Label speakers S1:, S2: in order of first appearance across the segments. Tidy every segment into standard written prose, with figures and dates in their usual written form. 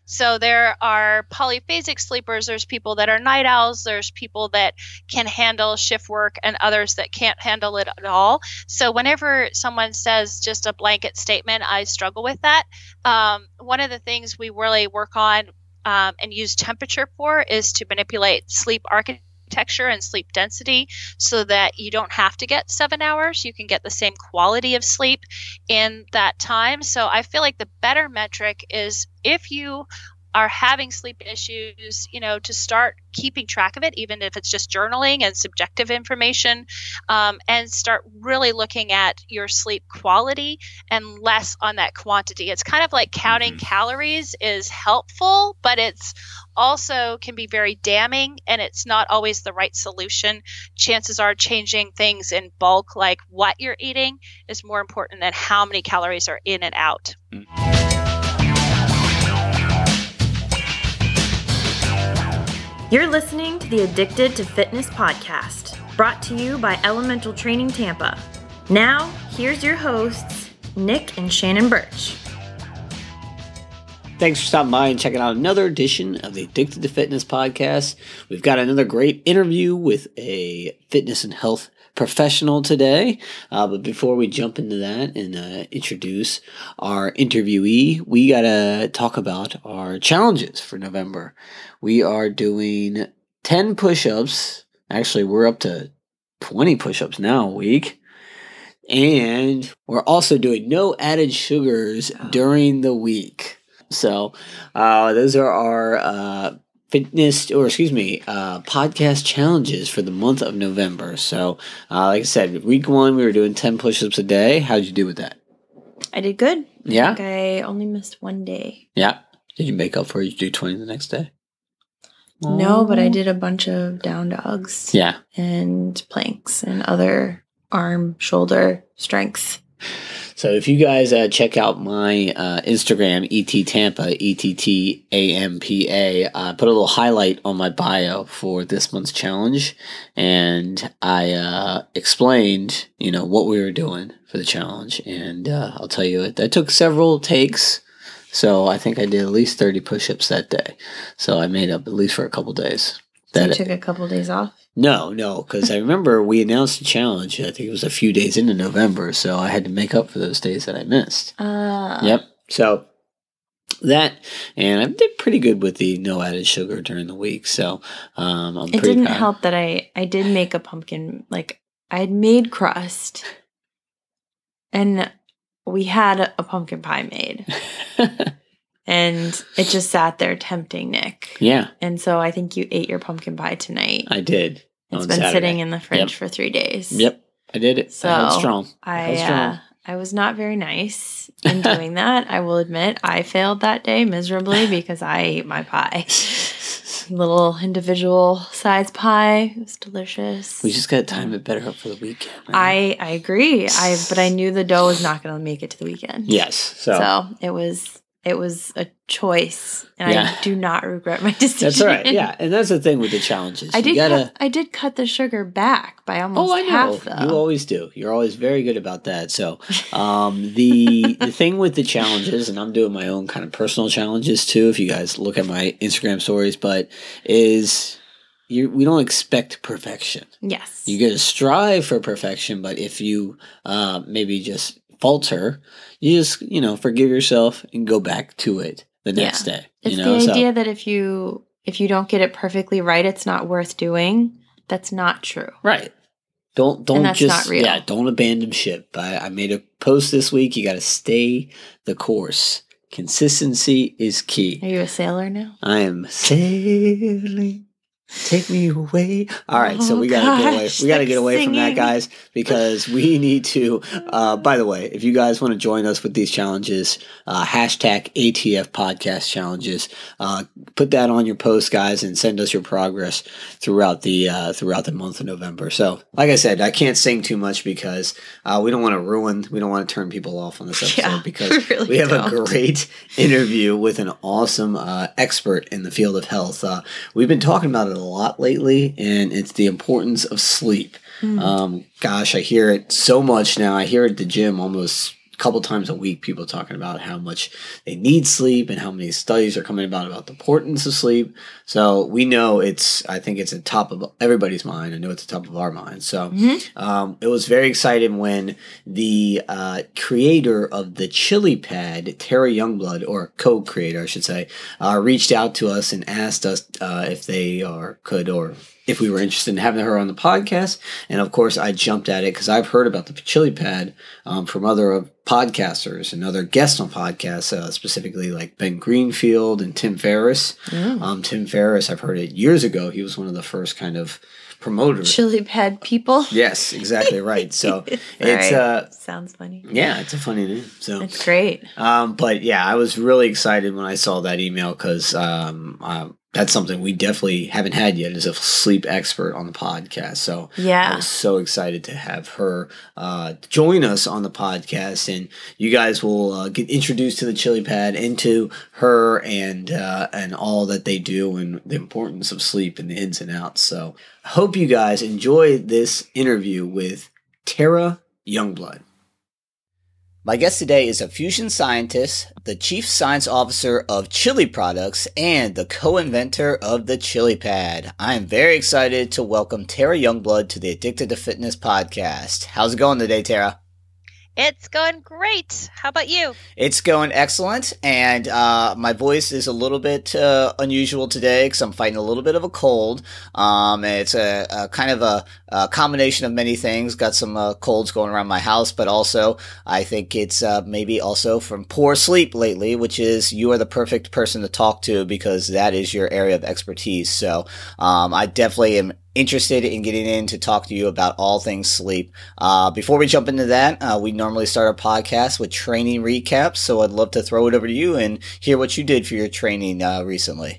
S1: So there are polyphasic sleepers. There's people that are night owls. There's people that can handle shift work and others that can't handle it at all. So whenever someone says just a blanket statement, I struggle with that. One of the things we really work on and use temperature for is to manipulate sleep architecture and sleep density so that you don't have to get 7 hours. You can get the same quality of sleep in that time. So I feel like the better metric is if you are having sleep issues, to start keeping track of it, even if it's just journaling and subjective information, and start really looking at your sleep quality and less on that quantity. It's kind of like counting calories is helpful, but it's also can be very damning, and it's not always the right solution. Chances are changing things in bulk, like what you're eating, is more important than how many calories are in and out.
S2: You're listening to the Addicted to Fitness podcast, brought to you by Elemental Training Tampa. Now, here's your hosts, Nick and Shannon Birch.
S3: Thanks for stopping by and checking out another edition of the Addicted to Fitness podcast. We've got another great interview with a fitness and health professional today. But before we jump into that and introduce our interviewee, we got to talk about our challenges for November. We are doing 10 push-ups. Actually, we're up to 20 push-ups now a week. And we're also doing no added sugars during the week. So those are our podcast challenges for the month of November. So like I said, week 1, we were doing 10 push-ups a day. How'd you do with that?
S2: I did good.
S3: Yeah?
S2: I think I only missed one day.
S3: Yeah. Did you make up for it? Did you do 20 the next day?
S2: No, but I did a bunch of down dogs.
S3: Yeah.
S2: And planks and other arm, shoulder strength.
S3: So if you guys check out my Instagram, ETTampa, ETTAMPA, I put a little highlight on my bio for this month's challenge, and I explained, what we were doing for the challenge, and I'll tell you, that took several takes, so I think I did at least 30 push-ups that day, so I made up at least for a couple days.
S2: So you took a couple days off?
S3: No, because I remember we announced the challenge, I think it was a few days into November, so I had to make up for those days that I missed. Yep. So that, and I did pretty good with the no added sugar during the week, so I'm pretty proud.
S2: It didn't help that I did make a pumpkin, I had made crust, and we had a pumpkin pie made. And it just sat there tempting Nick.
S3: Yeah.
S2: And so I think you ate your pumpkin pie tonight.
S3: I did.
S2: It's been sitting in the fridge for 3 days.
S3: Yep. I did it.
S2: So
S3: I held strong.
S2: I was not very nice in doing that. I will admit I failed that day miserably because I ate my pie. Little individual size pie. It was delicious.
S3: We just got to time it better up for the weekend. Right?
S2: I agree. But I knew the dough was not going to make it to the weekend.
S3: Yes.
S2: So it was a choice, and I do not regret my decision.
S3: That's right. Yeah, and that's the thing with the challenges.
S2: I did cut the sugar back by almost half, though.
S3: You always do. You're always very good about that. So the thing with the challenges, and I'm doing my own kind of personal challenges too, if you guys look at my Instagram stories, but we don't expect perfection.
S2: Yes.
S3: You got to strive for perfection, but if you maybe just falter, you just forgive yourself and go back to it the next day.
S2: It's the idea that if you don't get it perfectly right, it's not worth doing. That's not true.
S3: Right. Don't
S2: and that's
S3: just
S2: not real.
S3: Don't abandon ship. I made a post this week. You got to stay the course. Consistency is key.
S2: Are you a sailor now?
S3: I am sailing. Take me away. All right, so we gotta get away. We gotta get away from that, guys, because we need to. By the way, if you guys want to join us with these challenges, hashtag ATF podcast challenges. Put that on your post, guys, and send us your progress throughout the month of November. So, like I said, I can't sing too much because we don't want to turn people off on this episode because we have a great interview with an awesome expert in the field of health. We've been talking about it a lot lately, and it's the importance of sleep. Gosh, I hear it so much now. I hear it at the gym almost couple times a week, people talking about how much they need sleep and how many studies are coming about the importance of sleep. So we know I think it's at top of everybody's mind. I know it's at top of our mind. So it was very exciting when the creator of the Chili Pad, Tara Youngblood, or co-creator, I should say, reached out to us and asked us if they could or if we were interested in having her on the podcast. And of course, I jumped at it because I've heard about the Chili Pad from other podcasters and other guests on podcasts, specifically like Ben Greenfield and Tim Ferriss. Tim Ferriss, I've heard it years ago. He was one of the first kind of promoters.
S2: Chili Pad people.
S3: Yes, exactly right. So it's
S2: sounds funny.
S3: Yeah, it's a funny name. So
S2: it's great.
S3: But yeah, I was really excited when I saw that email because that's something we definitely haven't had yet as a sleep expert on the podcast. So I was so excited to have her join us on the podcast, and you guys will get introduced to the Chili Pad and to her and all that they do and the importance of sleep and the ins and outs. So I hope you guys enjoy this interview with Tara Youngblood. My guest today is a fusion scientist, the chief science officer of Chili Products, and the co-inventor of the Chili Pad. I am very excited to welcome Tara Youngblood to the Addicted to Fitness podcast. How's it going today, Tara?
S1: It's going great. How about you?
S3: It's going excellent, and my voice is a little bit unusual today because I'm fighting a little bit of a cold. It's a kind of a combination of many things. Got some colds going around my house, but also I think it's maybe also from poor sleep lately, which is you are the perfect person to talk to because that is your area of expertise. So I definitely am interested in getting in to talk to you about all things sleep. Before we jump into that, we normally start our podcast with training recaps, so I'd love to throw it over to you and hear what you did for your training recently.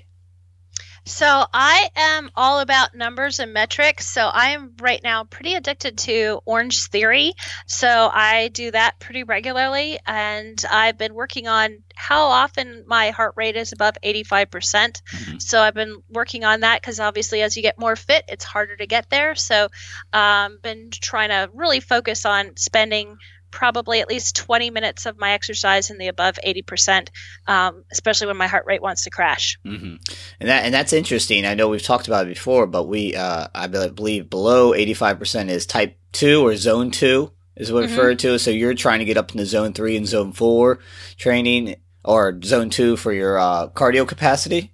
S1: So I am all about numbers and metrics. So I am right now pretty addicted to Orange Theory. So I do that pretty regularly. And I've been working on how often my heart rate is above 85%. So I've been working on that because obviously as you get more fit, it's harder to get there. So been trying to really focus on spending probably at least 20 minutes of my exercise in the above 80%, especially when my heart rate wants to crash.
S3: And that's interesting. I know we've talked about it before, but I believe below 85% is type 2 or zone 2 is what referred to. So you're trying to get up into zone 3 and zone 4 training, or zone 2 for your cardio capacity.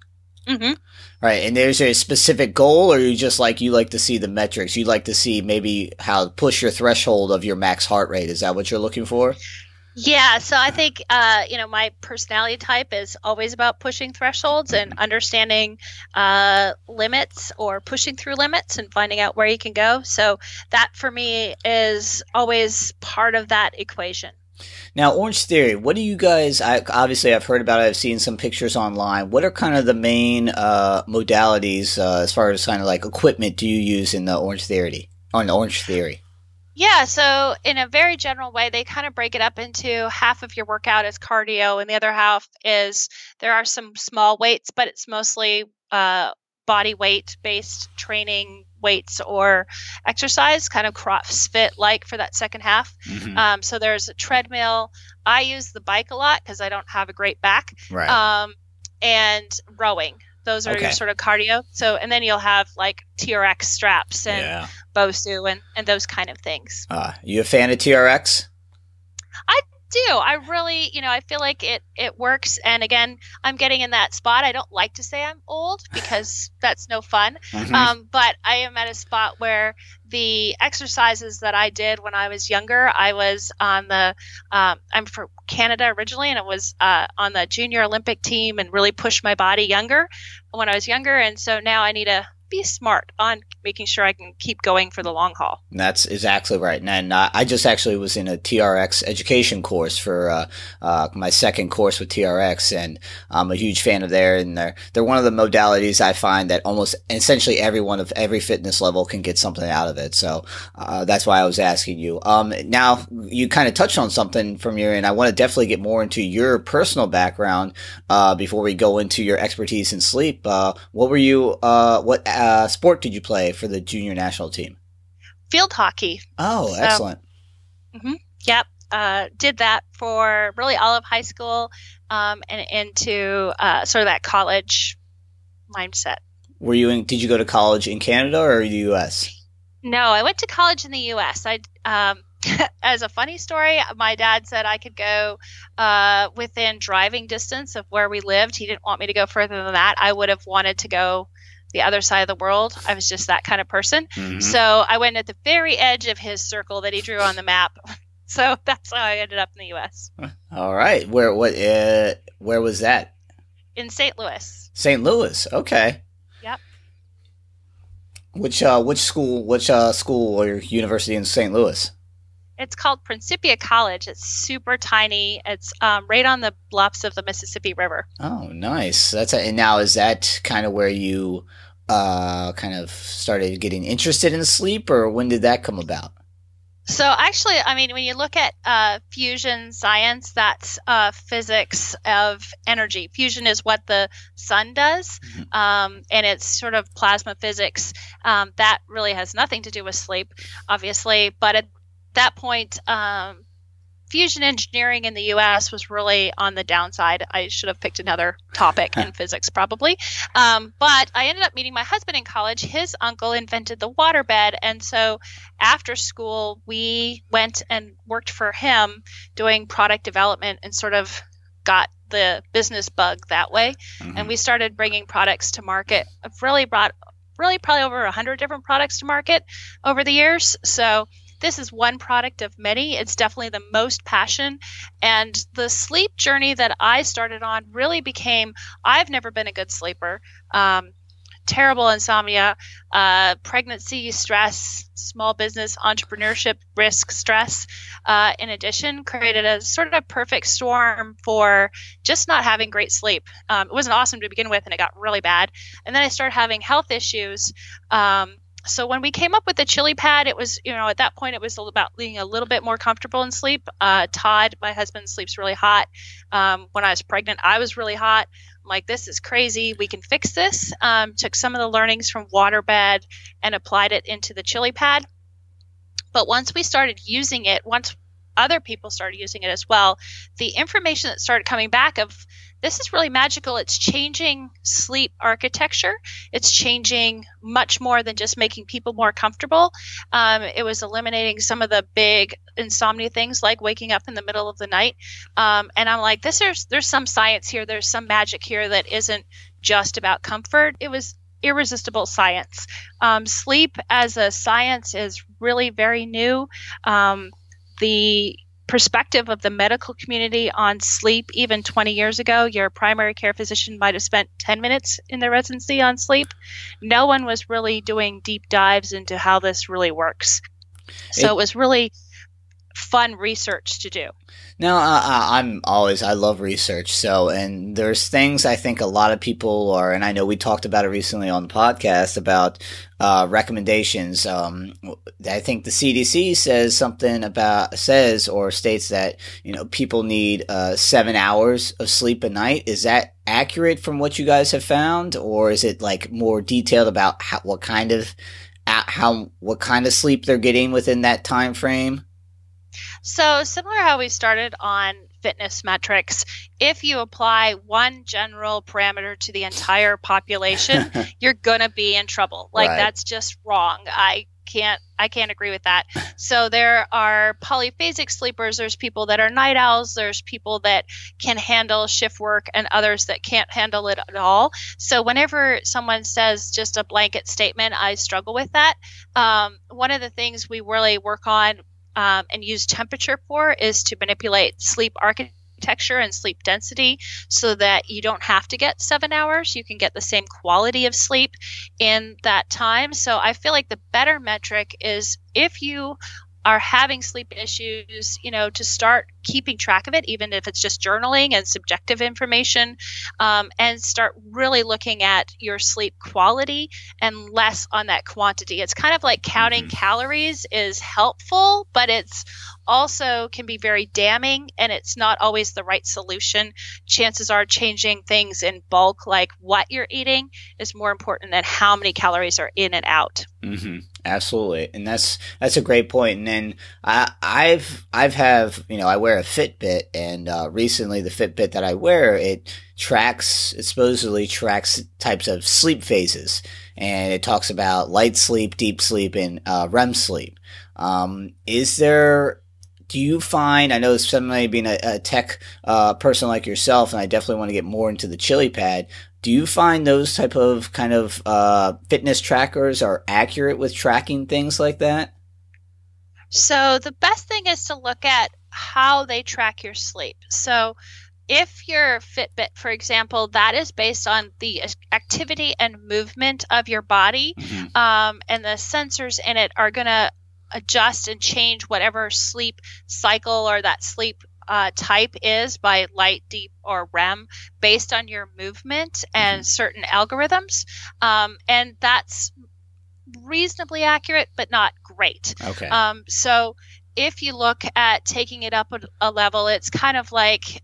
S3: Right, and there's a specific goal, or you like to see the metrics? You like to see maybe how to push your threshold of your max heart rate. Is that what you're looking for?
S1: Yeah, so I think my personality type is always about pushing thresholds and understanding limits or pushing through limits and finding out where you can go. So that for me is always part of that equation.
S3: Now, Orange Theory, what do you guys, obviously I've heard about it, I've seen some pictures online. What are kind of the main modalities as far as kind of like equipment do you use in the Orange Theory? Yeah,
S1: so in a very general way, they kind of break it up into half of your workout is cardio and the other half is, there are some small weights, but it's mostly body weight based training weights or exercise, kind of CrossFit like for that second half. So there's a treadmill. I use the bike a lot because I don't have a great back.
S3: Right.
S1: And rowing. Those are your sort of cardio. So, and then you'll have like TRX straps and BOSU and those kind of things.
S3: You a fan of TRX?
S1: I do. I really, I feel like it works. And again, I'm getting in that spot. I don't like to say I'm old because that's no fun. But I am at a spot where the exercises that I did when I was younger, I was on I'm from Canada originally, and it was on the junior Olympic team and really pushed my body younger when I was younger. And so now I need to be smart on making sure I can keep going for the long haul.
S3: That's exactly right. And I just actually was in a TRX education course for my second course with TRX, and I'm a huge fan of theirs. And they're one of the modalities I find that almost essentially everyone of every fitness level can get something out of it. So that's why I was asking you. Now you kind of touched on something from your end. I want to definitely get more into your personal background before we go into your expertise in sleep. What were you? What sport did you play for the junior national team?
S1: Field hockey.
S3: Oh, excellent.
S1: Yep. did that for really all of high school and into sort of that college mindset.
S3: Did you go to college in Canada or the U.S.?
S1: No, I went to college in the U.S. As a funny story, my dad said I could go within driving distance of where we lived. He didn't want me to go further than that. I would have wanted to go the other side of the world. I was just that kind of person. Mm-hmm. So I went at the very edge of his circle that he drew on the map. So that's how I ended up in the U.S.
S3: All right. Where was that?
S1: In St. Louis.
S3: St. Louis. Okay.
S1: Yep.
S3: Which school or university in St. Louis?
S1: It's called Principia College. It's super tiny. It's right on the bluffs of the Mississippi River.
S3: Oh, nice. And now is that kind of where you kind of started getting interested in sleep, or when did that come about?
S1: So actually, I mean, when you look at fusion science, that's physics of energy. Fusion is what the sun does, and it's sort of plasma physics. That really has nothing to do with sleep, obviously, but at that point, fusion engineering in the U.S. was really on the downside. I should have picked another topic in physics probably. But I ended up meeting my husband in college. His uncle invented the waterbed. And so after school, we went and worked for him doing product development and sort of got the business bug that way. Mm-hmm. And we started bringing products to market. I've really brought probably over 100 different products to market over the years. So this is one product of many. It's definitely the most passion. And the sleep journey that I started on really became, I've never been a good sleeper. Terrible insomnia, pregnancy stress, small business entrepreneurship risk stress, in addition, created a sort of perfect storm for just not having great sleep. It wasn't awesome to begin with, and it got really bad. And then I started having health issues. So when we came up with the Chili Pad, it was, at that point, it was about being a little bit more comfortable in sleep. Todd, my husband, sleeps really hot. When I was pregnant, I was really hot. I'm like, this is crazy. We can fix this. Took some of the learnings from Waterbed and applied it into the Chili Pad. But once we started using it, once other people started using it as well, the information that started coming back of, this is really magical. It's changing sleep architecture. It's changing much more than just making people more comfortable. It was eliminating some of the big insomnia things like waking up in the middle of the night. And I'm like, there's some science here. There's some magic here that isn't just about comfort. It was irresistible science. Sleep as a science is really very new. The perspective of the medical community on sleep, even 20 years ago, your primary care physician might have spent 10 minutes in their residency on sleep. No one was really doing deep dives into how this really works. So it was really fun research to do.
S3: Now, I love research. And there's things I think a lot of people are, and I know we talked about it recently on the podcast about recommendations. I think the CDC states that, people need 7 hours of sleep a night. Is that accurate from what you guys have found? Or is it like more detailed about what kind of sleep they're getting within that time frame?
S1: So similar how we started on fitness metrics, if you apply one general parameter to the entire population, you're going to be in trouble. That's just wrong. I can't agree with that. So there are polyphasic sleepers. There's people that are night owls. There's people that can handle shift work and others that can't handle it at all. So whenever someone says just a blanket statement, I struggle with that. One of the things we really work on and use temperature for is to manipulate sleep architecture and sleep density so that you don't have to get 7 hours. You can get the same quality of sleep in that time. So I feel like the better metric is if you are having sleep issues, to start keeping track of it, even if it's just journaling and subjective information, and start really looking at your sleep quality and less on that quantity. It's kind of like counting calories is helpful, but it's also can be very damning, and it's not always the right solution. Chances are changing things in bulk, like what you're eating, is more important than how many calories are in and out.
S4: Mm-hmm. Absolutely, and that's a great point. And then I wear a Fitbit, and recently the Fitbit that I wear, it supposedly tracks types of sleep phases, and it talks about light sleep, deep sleep, and REM sleep. Do you find, I know somebody being a tech person like yourself, and I definitely want to get more into the ChiliPad, do you find those type of kind of fitness trackers are accurate with tracking things like that?
S1: So the best thing is to look at how they track your sleep. So if your Fitbit, for example, that is based on the activity and movement of your body, and the sensors in it are going to adjust and change whatever sleep cycle or that sleep type is by light, deep, or REM based on your movement and certain algorithms. And that's reasonably accurate, but not great.
S4: Okay.
S1: So if you look at taking it up a level, it's kind of like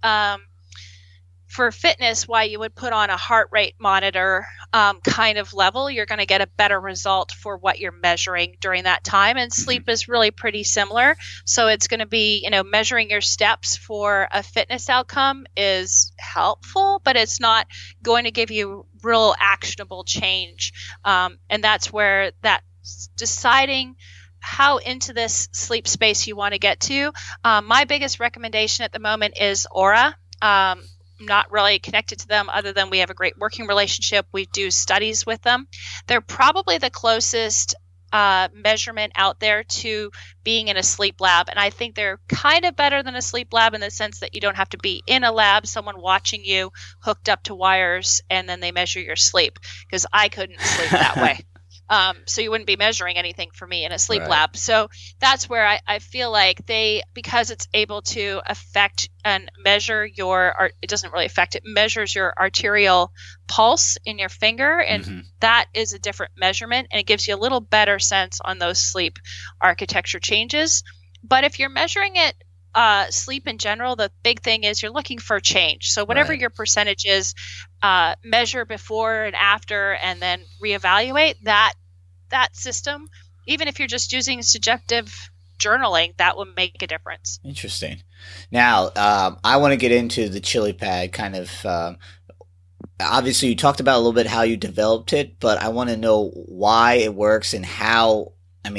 S1: for fitness, why you would put on a heart rate monitor kind of level, you're going to get a better result for what you're measuring during that time. And sleep is really pretty similar. So it's going to be, measuring your steps for a fitness outcome is helpful, but it's not going to give you real actionable change. And that's where that deciding how into this sleep space you want to get to. My biggest recommendation at the moment is Oura. Not really connected to them other than we have a great working relationship. We do studies with them. They're probably the closest measurement out there to being in a sleep lab. And I think they're kind of better than a sleep lab in the sense that you don't have to be in a lab, someone watching you hooked up to wires, and then they measure your sleep, because I couldn't sleep that way. So you wouldn't be measuring anything for me in a sleep lab. So that's where I feel like because it's able to affect and measure it doesn't really affect, it measures your arterial pulse in your finger. And that is a different measurement. And it gives you a little better sense on those sleep architecture changes. But if you're measuring it, sleep in general, the big thing is you're looking for change. So whatever your percentage is, measure before and after, and then reevaluate that system. Even if you're just using subjective journaling, that will make a difference.
S4: Interesting. Now, I want to get into the ChiliPad kind of. Obviously, you talked about a little bit how you developed it, but I want to know why it works and how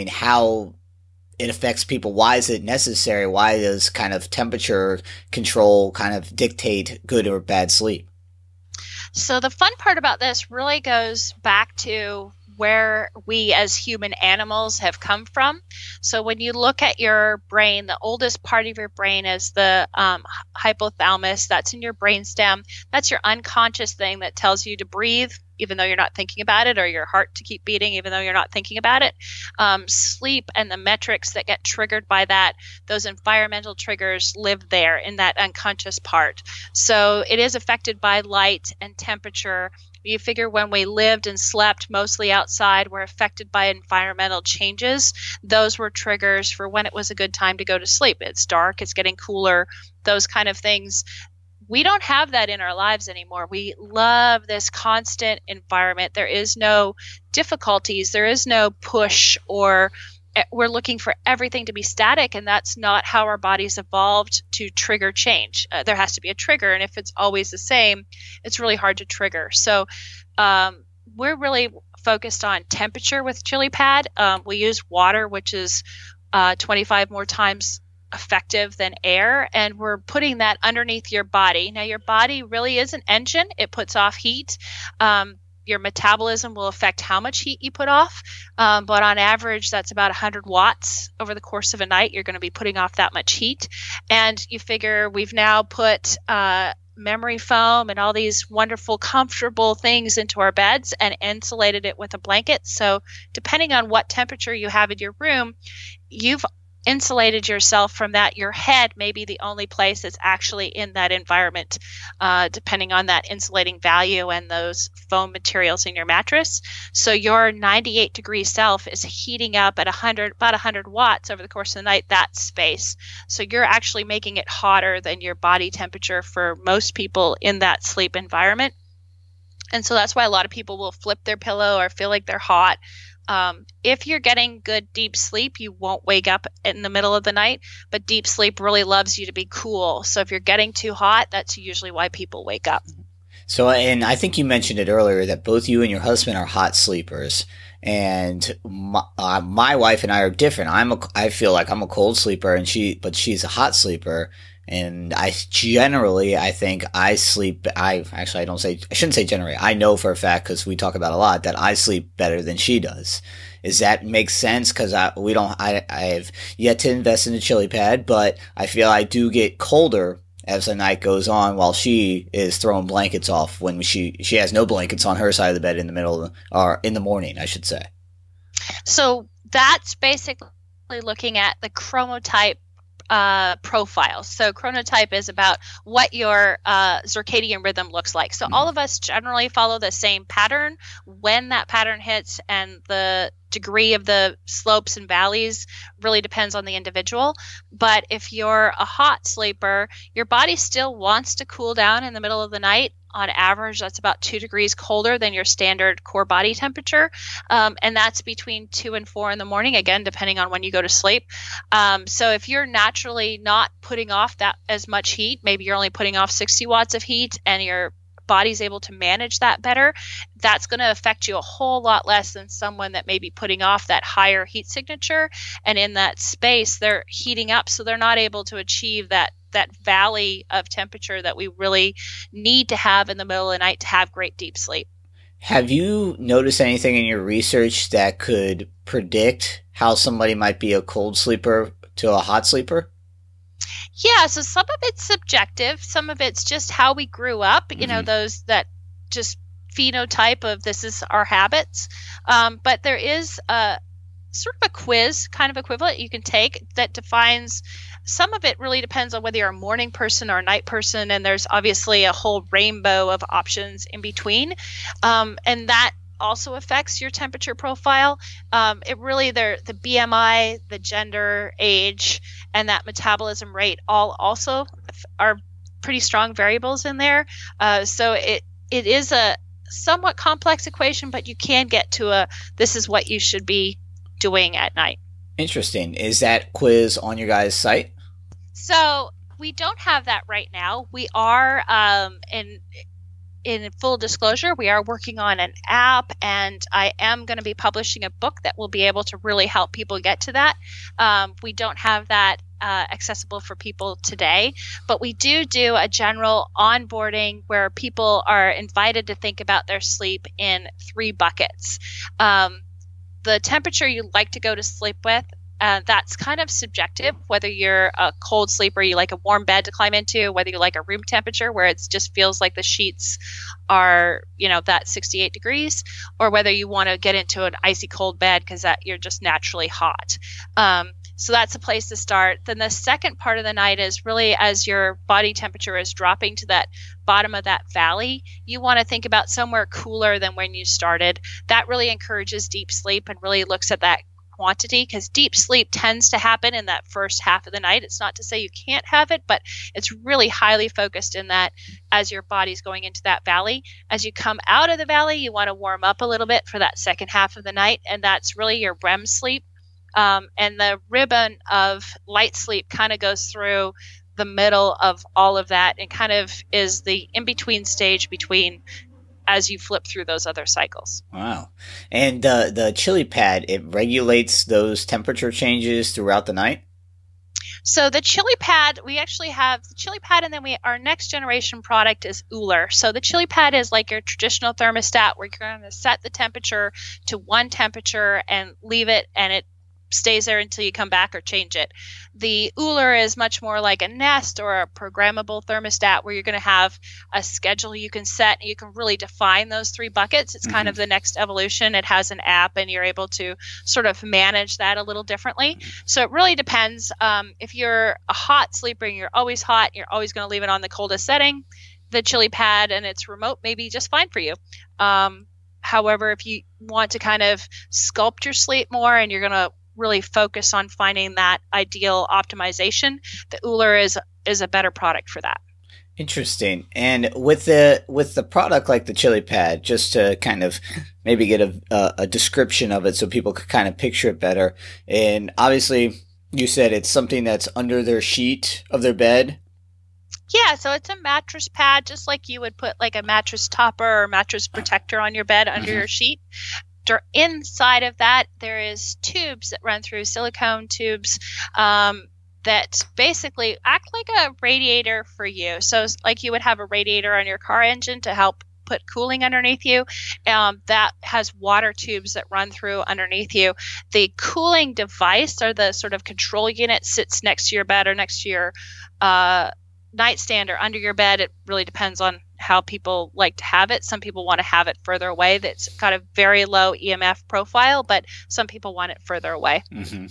S4: it affects people. Why is it necessary? Why does kind of temperature control kind of dictate good or bad sleep?
S1: So the fun part about this really goes back to where we as human animals have come from. So when you look at your brain, the oldest part of your brain is the hypothalamus. That's in your brainstem. That's your unconscious thing that tells you to breathe even though you're not thinking about it, or your heart to keep beating even though you're not thinking about it. Sleep and the metrics that get triggered by that, those environmental triggers live there in that unconscious part. So it is affected by light and temperature. You figure when we lived and slept mostly outside, we're affected by environmental changes. Those were triggers for when it was a good time to go to sleep. It's dark, it's getting cooler, those kind of things. We don't have that in our lives anymore. We love this constant environment. There is no difficulties. There is no push, or we're looking for everything to be static, and that's not how our bodies evolved to trigger change. There has to be a trigger, and if it's always the same, it's really hard to trigger. So we're really focused on temperature with ChiliPad. We use water, which is 25 more times effective than air, and we're putting that underneath your body. Now, your body really is an engine. It puts off heat. Your metabolism will affect how much heat you put off, but on average, that's about 100 watts over the course of a night. You're going to be putting off that much heat, and you figure we've now put memory foam and all these wonderful, comfortable things into our beds and insulated it with a blanket. So depending on what temperature you have in your room, you've insulated yourself from that, your head may be the only place that's actually in that environment, depending on that insulating value and those foam materials in your mattress. So your 98 degree self is heating up at about 100 watts over the course of the night, that space. So you're actually making it hotter than your body temperature for most people in that sleep environment. And so that's why a lot of people will flip their pillow or feel like they're hot. If you're getting good deep sleep, you won't wake up in the middle of the night, but deep sleep really loves you to be cool. So if you're getting too hot, that's usually why people wake up.
S4: So, and I think you mentioned it earlier that both you and your husband are hot sleepers, and my wife and I are different. I feel like I'm a cold sleeper, but she's a hot sleeper. And I think I sleep, I shouldn't say generally. I know for a fact, because we talk about a lot, that I sleep better than she does. Does that make sense? Because I have yet to invest in a chili pad, but I feel I do get colder as the night goes on, while she is throwing blankets off when she has no blankets on her side of the bed in the middle or in the morning, I should say.
S1: So that's basically looking at the chronotype profile. So chronotype is about what your circadian rhythm looks like. So all of us generally follow the same pattern. When that pattern hits and the degree of the slopes and valleys really depends on the individual. But if you're a hot sleeper, your body still wants to cool down in the middle of the night. On average, that's about 2 degrees colder than your standard core body temperature. And that's between 2 and 4 in the morning, again, depending on when you go to sleep. So if you're naturally not putting off that as much heat, maybe you're only putting off 60 watts of heat and your body's able to manage that better, that's going to affect you a whole lot less than someone that may be putting off that higher heat signature. And in that space, they're heating up, so they're not able to achieve that valley of temperature that we really need to have in the middle of the night to have great deep sleep.
S4: Have you noticed anything in your research that could predict how somebody might be a cold sleeper to a hot sleeper?
S1: Yeah, so some of it's subjective. Some of it's just how we grew up, you know, those that just phenotype of this is our habits. But there is a sort of a quiz kind of equivalent you can take that defines. Some of it really depends on whether you're a morning person or a night person, and there's obviously a whole rainbow of options in between. And that also affects your temperature profile. It really, the BMI, the gender, age, and that metabolism rate all also are pretty strong variables in there. So it is a somewhat complex equation, but you can get to this is what you should be doing at night.
S4: Interesting. Is that quiz on your guys' site?
S1: So we don't have that right now. We are, in full disclosure, we are working on an app, and I am going to be publishing a book that will be able to really help people get to that. We don't have that accessible for people today, but we do a general onboarding where people are invited to think about their sleep in 3 buckets. The temperature you like to go to sleep with, that's kind of subjective, whether you're a cold sleeper, you like a warm bed to climb into, whether you like a room temperature where it just feels like the sheets are, that 68 degrees, or whether you want to get into an icy cold bed because you're just naturally hot. So that's a place to start. Then the second part of the night is really as your body temperature is dropping to that bottom of that valley, you want to think about somewhere cooler than when you started. That really encourages deep sleep and really looks at that quantity, because deep sleep tends to happen in that first half of the night. It's not to say you can't have it, but it's really highly focused in that as your body's going into that valley. As you come out of the valley, you want to warm up a little bit for that second half of the night, and that's really your REM sleep. And the ribbon of light sleep kind of goes through the middle of all of that and kind of is the in-between stage between as you flip through those other cycles.
S4: Wow. And the chili pad, it regulates those temperature changes throughout the night?
S1: So the chili pad, we actually have the chili pad, and then our next generation product is Ooler. So the chili pad is like your traditional thermostat where you're going to set the temperature to one temperature and leave it, and it stays there until you come back or change it. The Ooler is much more like a Nest or a programmable thermostat where you're going to have a schedule you can set and you can really define those 3 buckets. It's kind of the next evolution. It has an app and you're able to sort of manage that a little differently. So it really depends. If you're a hot sleeper and you're always hot, you're always going to leave it on the coldest setting, the ChiliPad and its remote may be just fine for you. However, if you want to kind of sculpt your sleep more and you're going to really focus on finding that ideal optimization, the Ooler is a better product for that.
S4: Interesting. And with the product like the ChiliPad, just to kind of maybe get a description of it so people could kind of picture it better. And obviously, you said it's something that's under their sheet of their bed.
S1: Yeah, so it's a mattress pad, just like you would put like a mattress topper or mattress protector on your bed under your sheet. Inside of that, there is tubes that run through, silicone tubes that basically act like a radiator for you. So like you would have a radiator on your car engine to help put cooling underneath you. That has water tubes that run through underneath you. The cooling device, or the sort of control unit, sits next to your bed or next to your nightstand or under your bed. It really depends on how people like to have it. Some people want to have it further away. That's got a very low EMF profile, but some people want it further away.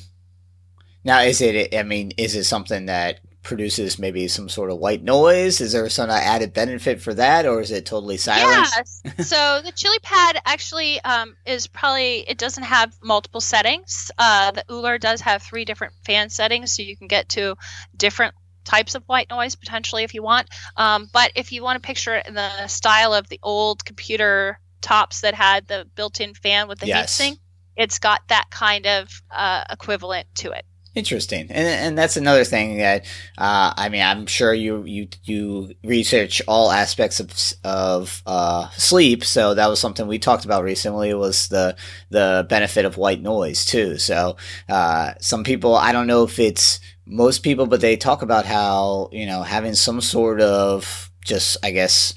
S4: Now, is it something that produces maybe some sort of white noise? Is there some added benefit for that, or is it totally silent?
S1: Yes. So the ChiliPad actually it doesn't have multiple settings. The Ooler does have 3 different fan settings, so you can get to different types of white noise potentially if you want. But if you want to picture it in the style of the old computer tops that had the built-in fan with the heatsink, it's got that kind of equivalent to it.
S4: Interesting. And that's another thing that, I'm sure you research all aspects of sleep. So that was something we talked about recently, was the benefit of white noise too. So, some people, I don't know if it's most people, but they talk about how, having some sort of just, I guess,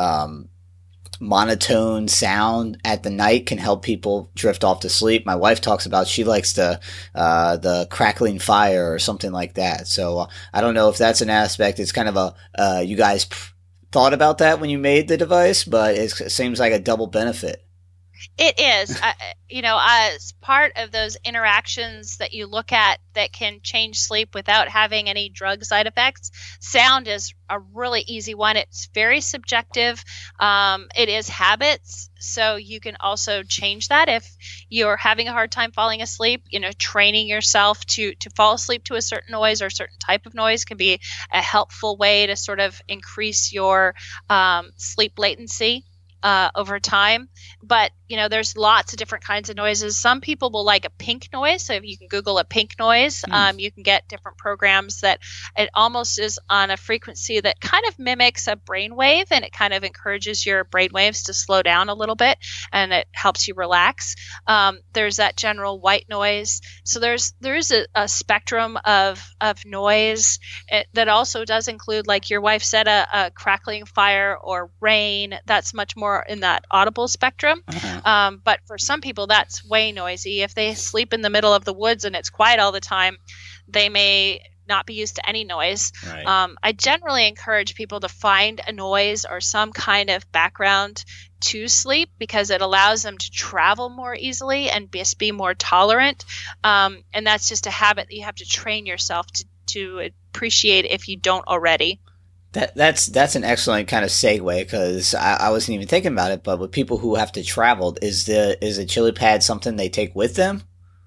S4: monotone sound at the night can help people drift off to sleep. My wife talks about, she likes the crackling fire or something like that. So I don't know if that's an aspect. It's kind of you guys thought about that when you made the device, but it seems like a double benefit.
S1: It is, as part of those interactions that you look at that can change sleep without having any drug side effects. Sound is a really easy one. It's very subjective. It is habits. So you can also change that if you're having a hard time falling asleep. Training yourself to fall asleep to a certain noise or a certain type of noise can be a helpful way to sort of increase your sleep latency over time. But there's lots of different kinds of noises. Some people will like a pink noise, so if you can Google a pink noise, you can get different programs that it almost is on a frequency that kind of mimics a brainwave, and it kind of encourages your brainwaves to slow down a little bit, and it helps you relax. There's that general white noise. So there is a spectrum of noise that also does include, like your wife said, a crackling fire or rain. That's much more in that audible spectrum. But for some people, that's way noisy. If they sleep in the middle of the woods and it's quiet all the time, they may not be used to any noise. Right. I generally encourage people to find a noise or some kind of background to sleep, because it allows them to travel more easily and be more tolerant. And that's just a habit that you have to train yourself to appreciate if you don't already.
S4: That's an excellent kind of segue, because I wasn't even thinking about it. But with people who have to travel, is a ChiliPad something they take with them?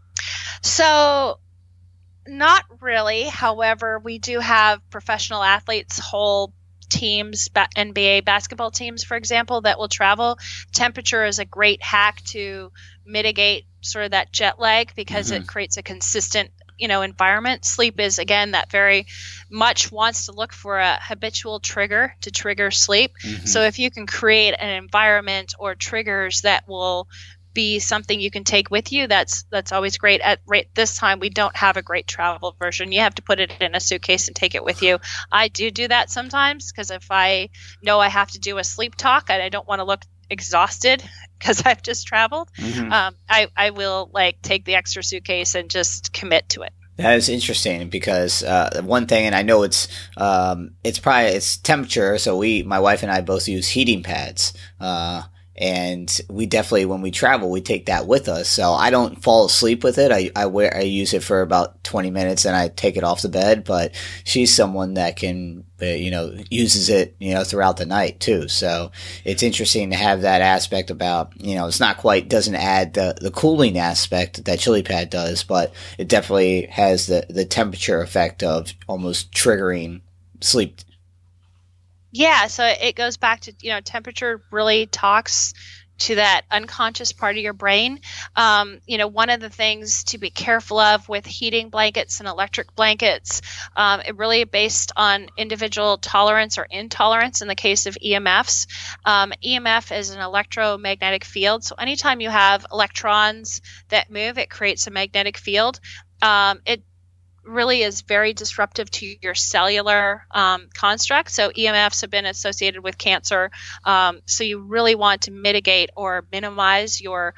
S1: So, not really. However, we do have professional athletes, whole teams, NBA basketball teams, for example, that will travel. Temperature is a great hack to mitigate sort of that jet lag, because it creates a consistent environment. Sleep is, again, that very much wants to look for a habitual trigger to trigger sleep. So if you can create an environment or triggers that will be something you can take with you, that's always great. At this time, we don't have a great travel version. You have to put it in a suitcase and take it with you. I do that sometimes, because if I know I have to do a sleep talk and I don't want to look exhausted because I've just traveled,
S4: Mm-hmm.
S1: I will like take the extra suitcase and just commit to it.
S4: That is interesting because one thing, and I know it's temperature. So my wife and I both use heating pads, and we definitely, when we travel, we take that with us. So I don't fall asleep with it. I use it for about 20 minutes and I take it off the bed. But she's someone that can, uses it, throughout the night too. So it's interesting to have that aspect about, it's not quite, doesn't add the cooling aspect that ChiliPad does, but it definitely has the temperature effect of almost triggering sleep.
S1: Yeah, so it goes back to, temperature really talks to that unconscious part of your brain. One of the things to be careful of with heating blankets and electric blankets, it really based on individual tolerance or intolerance in the case of EMFs. EMF is an electromagnetic field. So anytime you have electrons that move, it creates a magnetic field. It really is very disruptive to your cellular construct. So EMFs have been associated with cancer. So you really want to mitigate or minimize your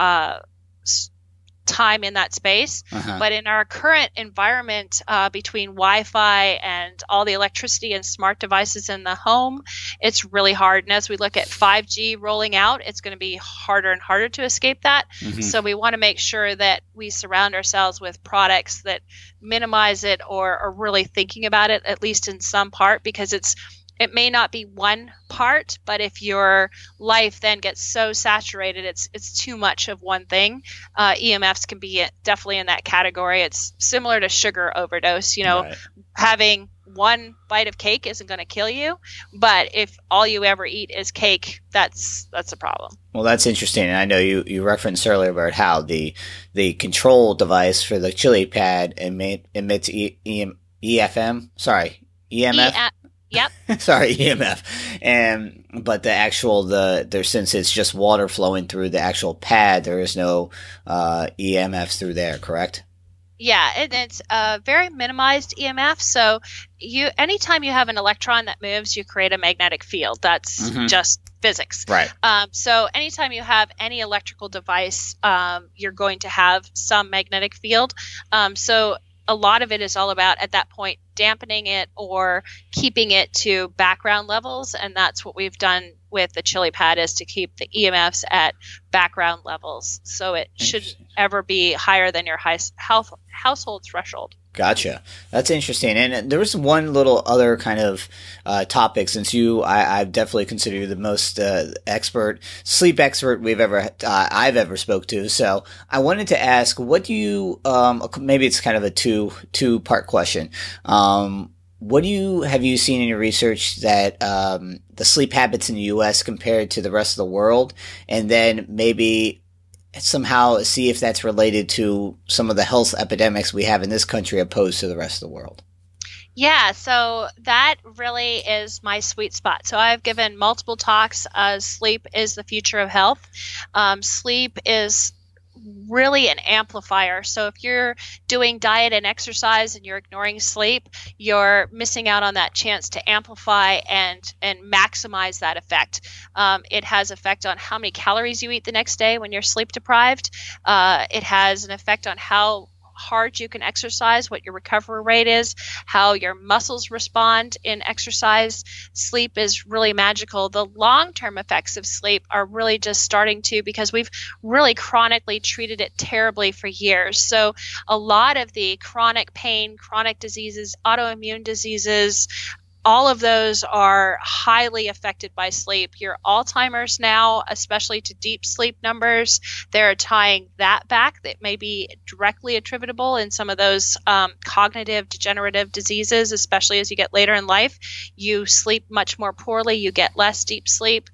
S1: time in that space. But in our current environment, between Wi-Fi and all the electricity and smart devices in the home, it's really hard. And as we look at 5G rolling out, it's going to be harder and harder to escape that. So we want to make sure that we surround ourselves with products that minimize it or are really thinking about it, at least in some part, because it may not be one part, but if your life then gets so saturated, it's too much of one thing. EMFs can be definitely in that category. It's similar to sugar overdose. Right. Having one bite of cake isn't going to kill you, but if all you ever eat is cake, that's a problem.
S4: Well, that's interesting. And I know you referenced earlier about how the control device for the ChiliPad emits EMF.
S1: Yep.
S4: Sorry, EMF. But the actual, since it's just water flowing through the actual pad, there is no EMFs through there, correct?
S1: Yeah, it's a very minimized EMF. So anytime you have an electron that moves, you create a magnetic field. That's just physics.
S4: Right.
S1: So anytime you have any electrical device, you're going to have some magnetic field. So a lot of it is all about, at that point, dampening it or keeping it to background levels. And that's what we've done with the ChiliPad, is to keep the EMFs at background levels. So it shouldn't ever be higher than your household threshold.
S4: Gotcha. That's interesting. And there was one little other kind of topic, since I've definitely considered you the most sleep expert I've ever spoke to. So I wanted to ask, what do you, maybe it's kind of a two-part question. What have you seen in your research that the sleep habits in the U.S. compared to the rest of the world? And then maybe somehow see if that's related to some of the health epidemics we have in this country opposed to the rest of the world.
S1: Yeah, so that really is my sweet spot. So I've given multiple talks. Sleep is the future of health. Sleep is really an amplifier. So if you're doing diet and exercise and you're ignoring sleep, you're missing out on that chance to amplify and maximize that effect. It has effect on how many calories you eat the next day when you're sleep deprived. It has an effect on how hard you can exercise, what your recovery rate is, how your muscles respond in exercise. Sleep is really magical. The long-term effects of sleep are really just starting to, because we've really chronically treated it terribly for years. So a lot of the chronic pain, chronic diseases, autoimmune diseases, all of those are highly affected by sleep. Your Alzheimer's now, especially to deep sleep numbers, they're tying that back. That may be directly attributable in some of those cognitive degenerative diseases, especially as you get later in life. You sleep much more poorly. You get less deep sleep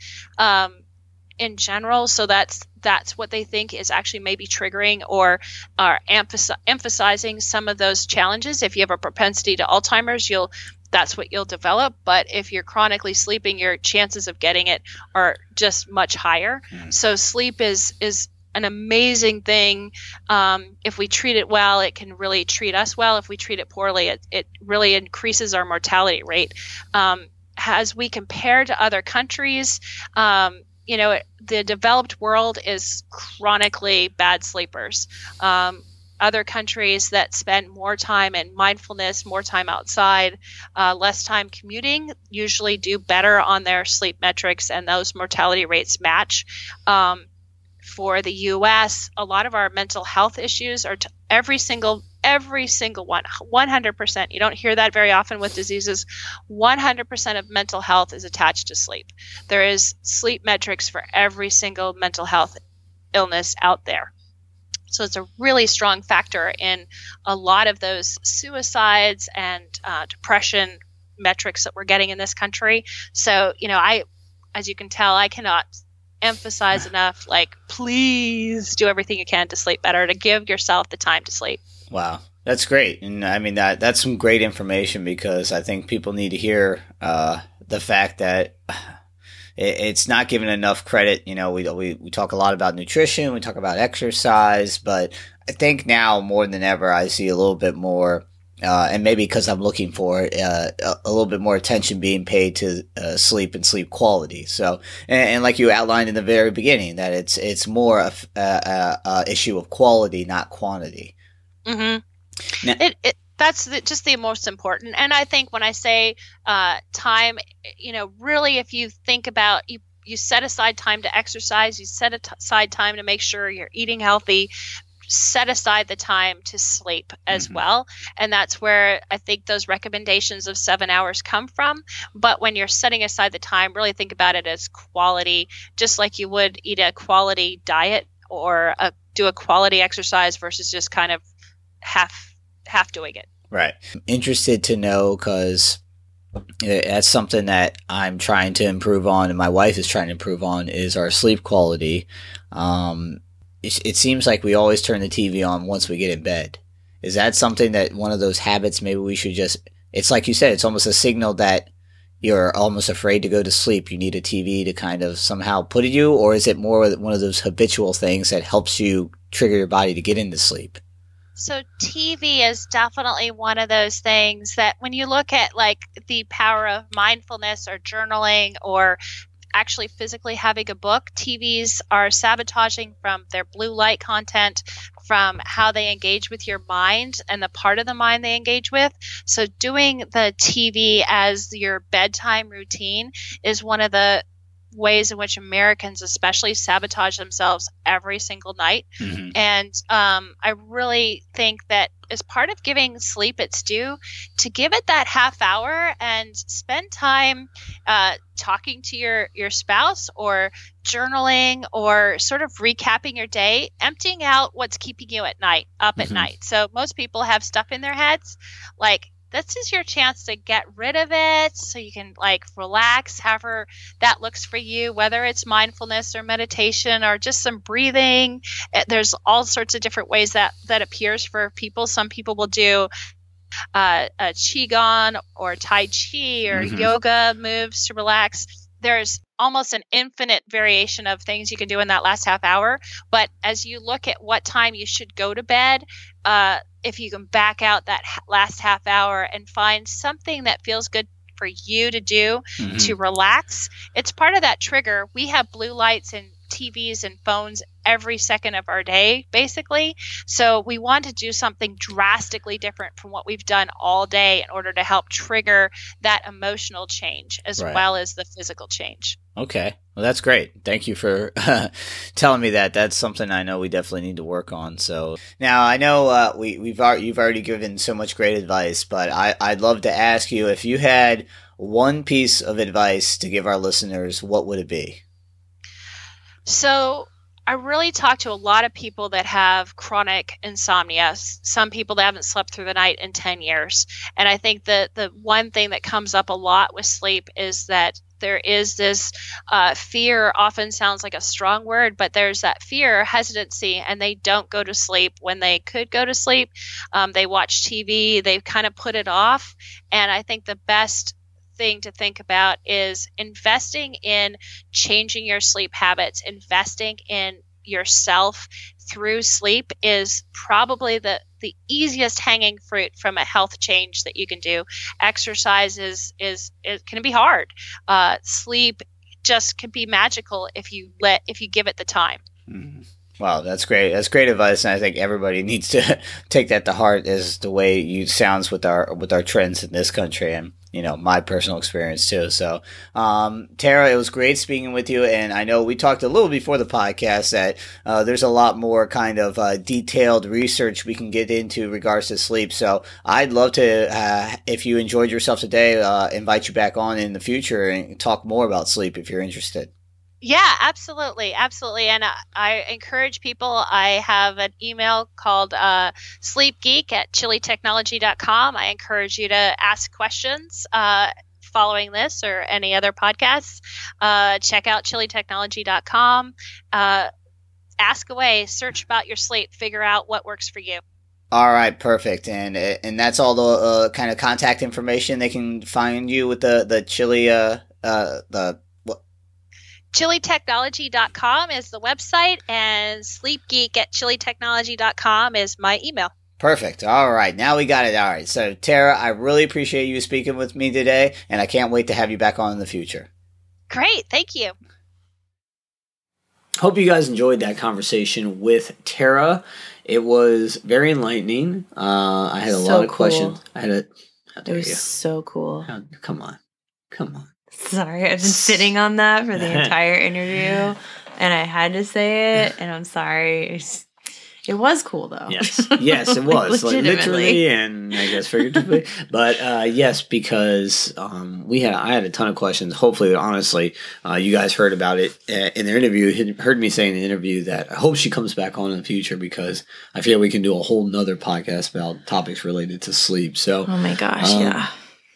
S1: in general. So that's what they think is actually maybe triggering or emphasizing some of those challenges. If you have a propensity to Alzheimer's, that's what you'll develop. But if you're chronically sleeping, your chances of getting it are just much higher. So sleep is an amazing thing. If we treat it well, it can really treat us well. If we treat it poorly, it really increases our mortality rate. As we compare to other countries, the developed world is chronically bad sleepers. Other countries that spend more time in mindfulness, more time outside, less time commuting, usually do better on their sleep metrics, and those mortality rates match. For the U.S., a lot of our mental health issues are every single one, 100%. You don't hear that very often with diseases. 100% of mental health is attached to sleep. There is sleep metrics for every single mental health illness out there. So it's a really strong factor in a lot of those suicides and depression metrics that we're getting in this country. So, as you can tell, I cannot emphasize enough, please do everything you can to sleep better, to give yourself the time to sleep.
S4: Wow. That's great. And I mean, that's some great information, because I think people need to hear the fact that it's not given enough credit. We talk a lot about nutrition, we talk about exercise, but I think now more than ever, I see a little bit more, and maybe because I'm looking for it, a little bit more attention being paid to sleep and sleep quality. So, and like you outlined in the very beginning, that it's more a issue of quality, not quantity.
S1: Mm-hmm. Now, that's just the most important. And I think when I say time, really, if you think about, you set aside time to exercise, you set aside time to make sure you're eating healthy, set aside the time to sleep as well. And that's where I think those recommendations of 7 hours come from. But when you're setting aside the time, really think about it as quality, just like you would eat a quality diet or do a quality exercise versus just kind of half doing it.
S4: Right. Interested to know, because that's something that I'm trying to improve on, and my wife is trying to improve on, is our sleep quality. It seems like we always turn the TV on once we get in bed. Is that something that one of those habits maybe we should it's like you said, it's almost a signal that you're almost afraid to go to sleep. You need a TV to kind of somehow put you, or is it more one of those habitual things that helps you trigger your body to get into sleep?
S1: So TV is definitely one of those things that when you look at the power of mindfulness or journaling or actually physically having a book, TVs are sabotaging from their blue light content, from how they engage with your mind and the part of the mind they engage with. So doing the TV as your bedtime routine is one of the ways in which Americans especially sabotage themselves every single night. Mm-hmm. And I really think that as part of giving sleep its due, to give it that half hour and spend time talking to your spouse or journaling or sort of recapping your day, emptying out what's keeping you at night. So most people have stuff in their heads, this is your chance to get rid of it so you can relax, however that looks for you, whether it's mindfulness or meditation or just some breathing. There's all sorts of different ways that appears for people. Some people will do a qigong or tai chi or yoga moves to relax. There's almost an infinite variation of things you can do in that last half hour. But as you look at what time you should go to bed, if you can back out that last half hour and find something that feels good for you to do to relax, it's part of that trigger. We have blue lights and TVs and phones every second of our day, basically. So we want to do something drastically different from what we've done all day in order to help trigger that emotional change as well as the physical change.
S4: Okay. Well, that's great. Thank you for telling me that. That's something I know we definitely need to work on. So now I know you've already given so much great advice, but I'd love to ask you, if you had one piece of advice to give our listeners, what would it be?
S1: So I really talk to a lot of people that have chronic insomnia, some people that haven't slept through the night in 10 years. And I think that the one thing that comes up a lot with sleep is that there is this fear, often sounds like a strong word, but there's that fear, hesitancy, and they don't go to sleep when they could go to sleep. They watch TV, they kind of put it off. And I think the best thing to think about is investing in changing your sleep habits, investing in yourself through sleep is probably the easiest hanging fruit from a health change that you can do. Exercise is can be hard. Sleep just can be magical if you give it the time.
S4: Mm-hmm. Wow, that's great. That's great advice, and I think everybody needs to take that to heart. Is the way you sounds with our trends in this country, and my personal experience too. So, Tara, it was great speaking with you, and I know we talked a little before the podcast that there's a lot more kind of detailed research we can get into in regards to sleep. So, I'd love to, if you enjoyed yourself today, invite you back on in the future and talk more about sleep if you're interested.
S1: Yeah, absolutely. And I encourage people. I have an email called sleepgeek@chilitechnology.com. I encourage you to ask questions following this or any other podcasts. Check out chilitechnology.com. Ask away, search about your sleep, figure out what works for you.
S4: All right, perfect. And that's all the kind of contact information they can find you with the Chili
S1: chilitechnology.com is the website, and sleepgeek@chilitechnology.com is my email.
S4: Perfect. All right. Now we got it. All right. So, Tara, I really appreciate you speaking with me today, and I can't wait to have you back on in the future.
S1: Great. Thank you.
S3: Hope you guys enjoyed that conversation with Tara. It was very enlightening. I had a lot of questions. It
S2: was so cool.
S3: Come on.
S2: Sorry, I've been sitting on that for the entire interview, and I had to say it, and I'm sorry. It was cool, though.
S3: Yes, it was. like literally, and I guess figuratively. But yes, because I had a ton of questions. Hopefully, honestly, you guys heard about it in the interview. You heard me say in the interview that I hope she comes back on in the future, because I feel we can do a whole nother podcast about topics related to sleep. So,
S2: oh my gosh, yeah.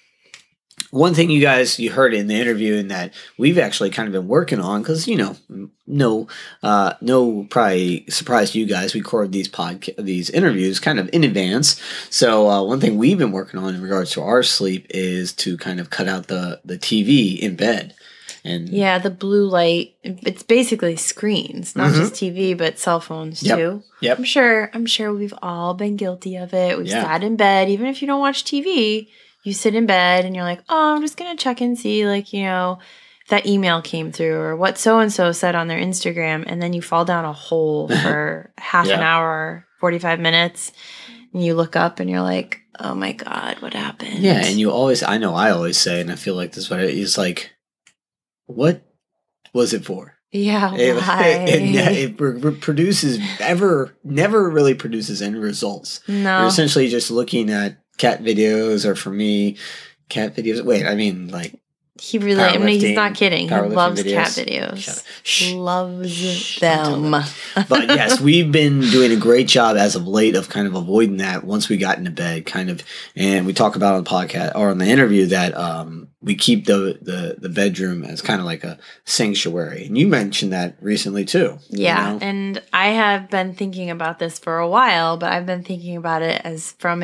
S3: One thing you heard in the interview, and that we've actually kind of been working on, because no probably surprise to you guys, we record these interviews kind of in advance. So one thing we've been working on in regards to our sleep is to kind of cut out the TV in bed. And
S2: yeah, the blue light. It's basically screens, not just TV, but cell phones too.
S3: Yep.
S2: I'm sure we've all been guilty of it. We've sat in bed, even if you don't watch TV. You sit in bed and you're like, oh, I'm just going to check and see, if that email came through or what so-and-so said on their Instagram. And then you fall down a hole for half an hour, 45 minutes. And you look up and you're like, oh my God, what happened?
S3: Yeah. And I always say, and I feel like this is what it is, like, what was it for?
S2: Yeah,
S3: why? It produces never really produces any results.
S2: No.
S3: You're essentially just looking at cat videos, or for me, cat videos. Wait, I mean, like,
S2: he really, he's not kidding. He loves videos. Cat videos. Loves them.
S3: But yes, we've been doing a great job as of late of kind of avoiding that once we got into bed, kind of. And we talk about on the podcast or on the interview that we keep the bedroom as kind of like a sanctuary. And you mentioned that recently too.
S2: Yeah. And I have been thinking about this for a while, but I've been thinking about it as from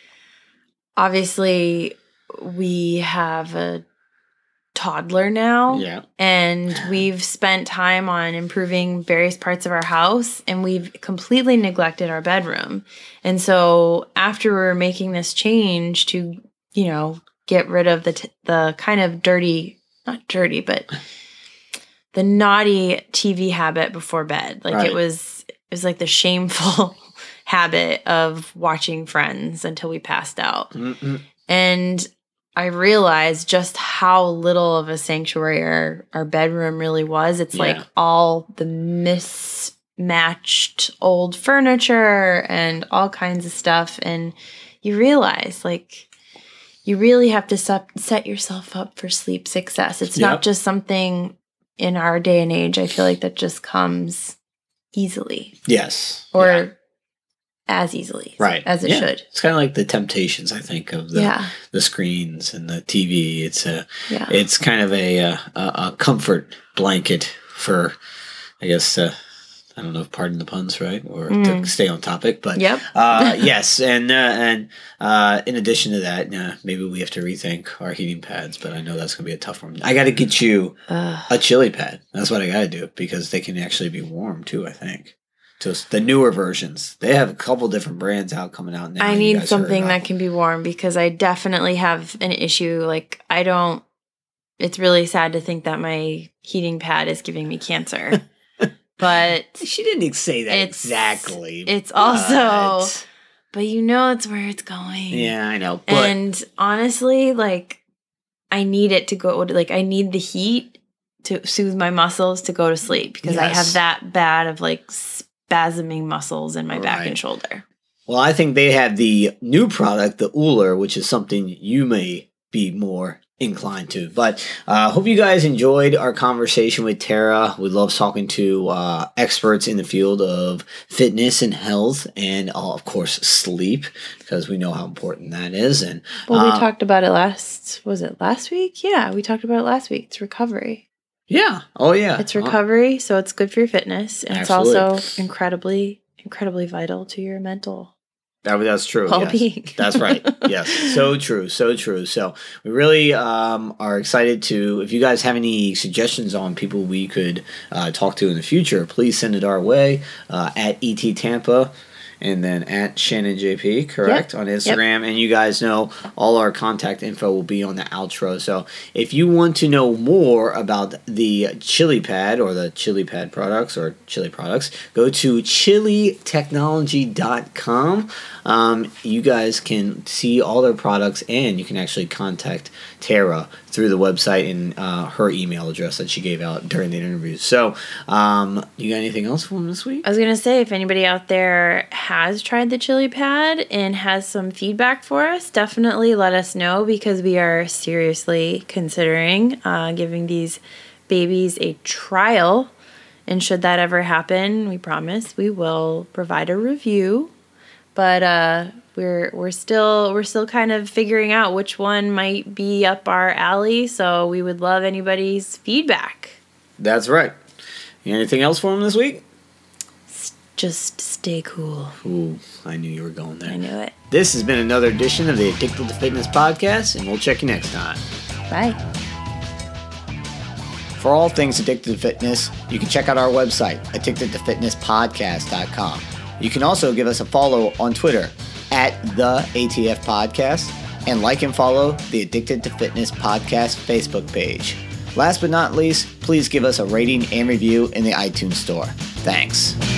S2: obviously we have a toddler now.
S3: Yeah.
S2: And we've spent time on improving various parts of our house, and we've completely neglected our bedroom. And so after we're making this change to, get rid of the kind of not dirty, but the naughty TV habit before bed. Like it was like the shameful habit of watching Friends until we passed out.
S3: Mm-mm.
S2: And I realized just how little of a sanctuary our bedroom really was. It's like all the mismatched old furniture and all kinds of stuff. And you realize, you really have to set yourself up for sleep success. It's not just something in our day and age, I feel like, that just comes easily.
S3: Yes.
S2: Or as easily as it should.
S3: It's kind of like the temptations, I think, of the screens and the TV. It's kind of a comfort blanket for, I guess, I don't know if pardon the puns, right? Or to stay on topic. But yes. And in addition to that, maybe we have to rethink our heating pads, but I know that's going to be a tough one. I got to get you a chili pad. That's what I got to do, because they can actually be warm too, I think. Just the newer versions. They have a couple different brands coming out now.
S2: I need something that can be warm, because I definitely have an issue. Like, I don't it's really sad to think that my heating pad is giving me cancer. But
S3: she didn't say that exactly.
S2: It's also, but it's where it's going.
S3: Yeah, I know.
S2: And honestly, like, I need it to go, like, I need the heat to soothe my muscles to go to sleep because I have that bad of, like, spasming muscles in my back and shoulder.
S3: Well, I think they have the new product, the Ooler, which is something you may be more inclined to. But I hope you guys enjoyed our conversation with Tara. We love talking to experts in the field of fitness and health and, of course, sleep, because we know how important that is. And
S2: we talked about it last week? Yeah, we talked about it last week. It's recovery.
S3: Yeah. Oh, yeah.
S2: It's recovery, so it's good for your fitness. And
S3: Absolutely.
S2: It's also incredibly, incredibly vital to your mental
S3: That's true.
S2: well-being.
S3: Yes. That's right. Yes. So true. So true. So we really are excited to, if you guys have any suggestions on people we could talk to in the future, please send it our way at ET Tampa. And then at Shannon JP, correct, on Instagram. And you guys know all our contact info will be on the outro. So if you want to know more about the Chili Pad or the Chili Pad products or Chili products, go to chilitechnology.com. You guys can see all their products and you can actually contact Tara through the website and her email address that she gave out during the interview. So you got anything else for them this week?
S2: I was going to say, if anybody out there has tried the Chili Pad and has some feedback for us, definitely let us know because we are seriously considering giving these babies a trial. And should that ever happen, we promise we will provide a review. But we're still kind of figuring out which one might be up our alley. So we would love anybody's feedback.
S3: That's right. Anything else for them this week?
S2: Just stay cool.
S3: Ooh, I knew you were going there.
S2: I knew it.
S3: This has been another edition of the Addicted to Fitness podcast, and we'll check you next time.
S2: Bye.
S4: For all things Addicted to Fitness, you can check out our website, addictedtofitnesspodcast.com. You can also give us a follow on Twitter at the ATF Podcast and like and follow the Addicted to Fitness Podcast Facebook page. Last but not least, please give us a rating and review in the iTunes store. Thanks.